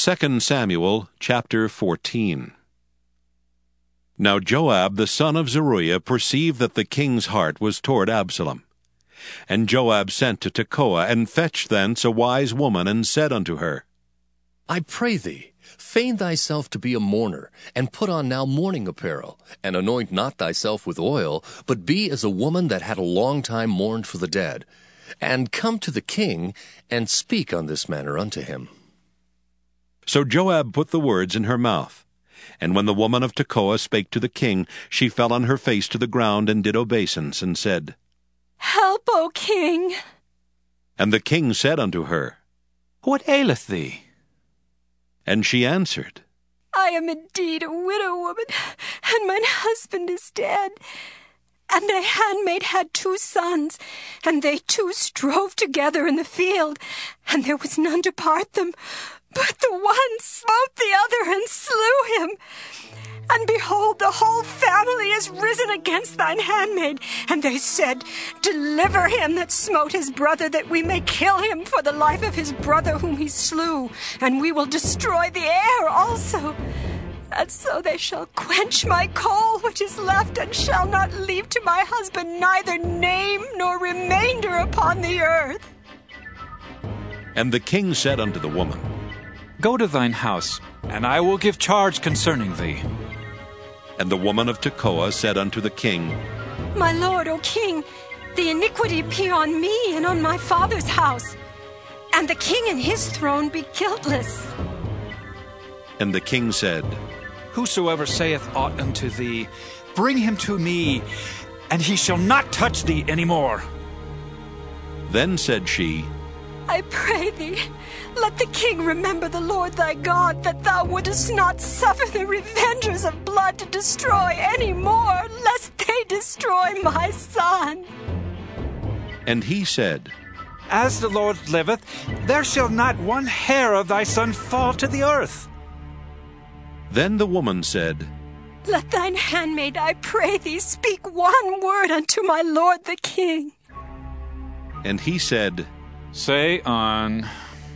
2 Samuel chapter 14. Now Joab the son of Zeruiah perceived that the king's heart was toward Absalom. And Joab sent to Tekoa, and fetched thence a wise woman, and said unto her, I pray thee, feign thyself to be a mourner, and put on now mourning apparel, and anoint not thyself with oil, but be as a woman that had a long time mourned for the dead, and come to the king, and speak on this manner unto him. So Joab put the words in her mouth. And when the woman of Tekoa spake to the king, she fell on her face to the ground, and did obeisance, and said, Help, O king! And the king said unto her, What aileth thee? And she answered, I am indeed a widow woman, and mine husband is dead. And a handmaid had 2 sons, and they 2 strove together in the field, and there was none to part them. But the one smote the other and slew him. And behold, the whole family is risen against thine handmaid. And they said, Deliver him that smote his brother, that we may kill him for the life of his brother whom he slew, and we will destroy the heir also. And so they shall quench my coal which is left, and shall not leave to my husband neither name nor remainder upon the earth. And the king said unto the woman, Go to thine house, and I will give charge concerning thee. And the woman of Tekoa said unto the king, My lord, O king, the iniquity be on me and on my father's house, and the king and his throne be guiltless. And the king said, Whosoever saith aught unto thee, bring him to me, and he shall not touch thee any more. Then said she, I pray thee, let the king remember the Lord thy God, that thou wouldest not suffer the revengers of blood to destroy any more, lest they destroy my son. And he said, As the Lord liveth, there shall not one hair of thy son fall to the earth. Then the woman said, Let thine handmaid, I pray thee, speak one word unto my lord the king. And he said, Say on.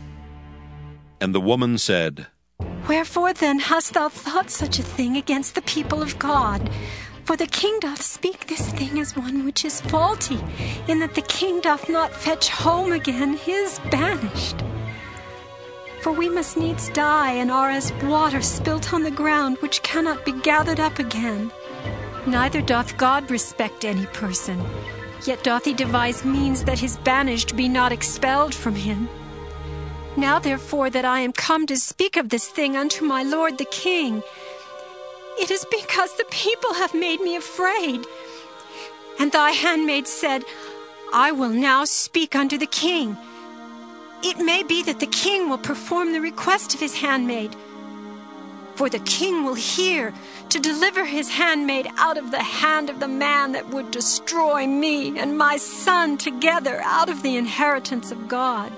And the woman said, Wherefore then hast thou thought such a thing against the people of God? For the king doth speak this thing as one which is faulty, in that the king doth not fetch home again his banished. For we must needs die, and are as water spilt on the ground, which cannot be gathered up again. Neither doth God respect any person, yet doth he devise means that his banished be not expelled from him. Now therefore that I am come to speak of this thing unto my lord the king, it is because the people have made me afraid. And thy handmaid said, I will now speak unto the king. It may be that the king will perform the request of his handmaid. For the king will hear to deliver his handmaid out of the hand of the man that would destroy me and my son together out of the inheritance of God.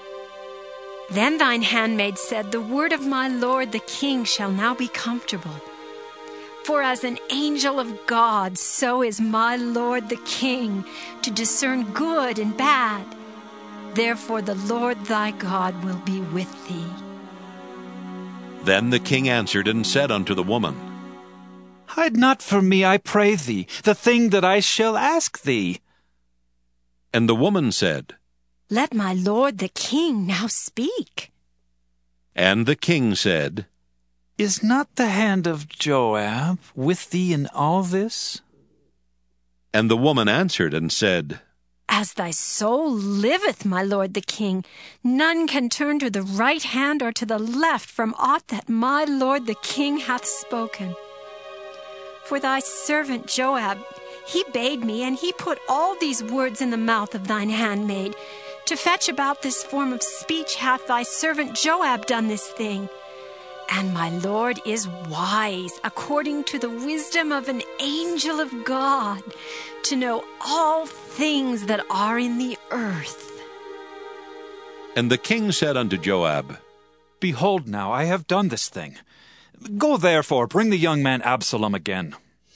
Then thine handmaid said, The word of my lord the king shall now be comfortable. For as an angel of God, so is my lord the king, to discern good and bad. Therefore the Lord thy God will be with thee. Then the king answered and said unto the woman, Hide not from me, I pray thee, the thing that I shall ask thee. And the woman said, Let my lord the king now speak. And the king said, Is not the hand of Joab with thee in all this? And the woman answered and said, As thy soul liveth, my lord the king, none can turn to the right hand or to the left from aught that my lord the king hath spoken. For thy servant Joab, he bade me, and he put all these words in the mouth of thine handmaid. To fetch about this form of speech hath thy servant Joab done this thing. And my Lord is wise, according to the wisdom of an angel of God, to know all things that are in the earth. And the king said unto Joab, Behold now, I have done this thing. Go therefore, bring the young man Absalom again.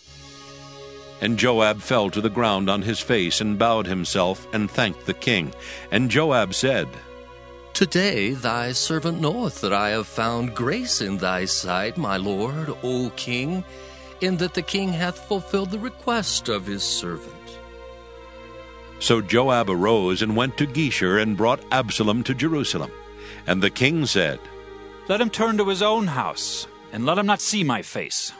And Joab fell to the ground on his face, and bowed himself, and thanked the king. And Joab said, Today thy servant knoweth that I have found grace in thy sight, my lord, O king, in that the king hath fulfilled the request of his servant. So Joab arose and went to Geshur and brought Absalom to Jerusalem. And the king said, Let him turn to his own house, and let him not see my face.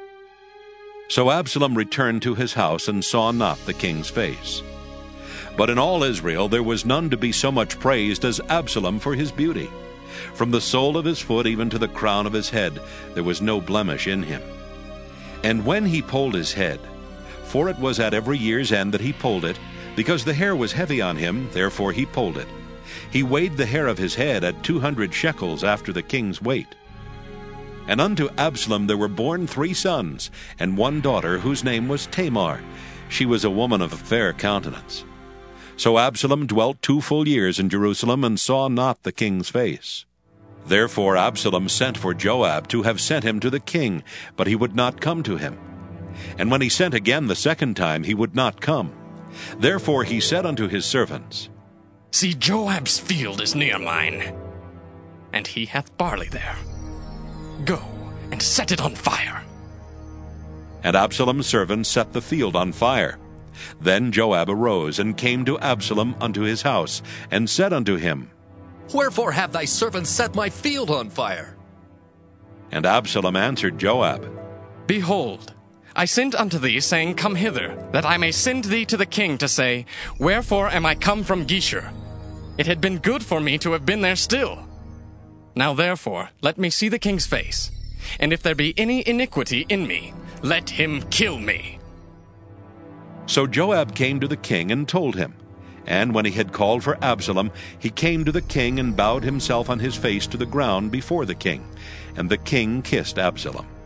So Absalom returned to his house and saw not the king's face. But in all Israel there was none to be so much praised as Absalom for his beauty. From the sole of his foot even to the crown of his head there was no blemish in him. And when he polled his head, for it was at every year's end that he polled it, because the hair was heavy on him, therefore he polled it. He weighed the hair of his head at 200 shekels after the king's weight. And unto Absalom there were born 3 sons, and 1 daughter, whose name was Tamar. She was a woman of fair countenance. So Absalom dwelt 2 full years in Jerusalem, and saw not the king's face. Therefore Absalom sent for Joab to have sent him to the king, but he would not come to him. And when he sent again the second time, he would not come. Therefore he said unto his servants, See, Joab's field is near mine, and he hath barley there. Go and set it on fire. And Absalom's servants set the field on fire. Then Joab arose and came to Absalom unto his house, and said unto him, Wherefore have thy servants set my field on fire? And Absalom answered Joab, Behold, I sent unto thee, saying, Come hither, that I may send thee to the king to say, Wherefore am I come from Geshur? It had been good for me to have been there still. Now therefore let me see the king's face, and if there be any iniquity in me, let him kill me. So Joab came to the king and told him. And when he had called for Absalom, he came to the king and bowed himself on his face to the ground before the king. And the king kissed Absalom.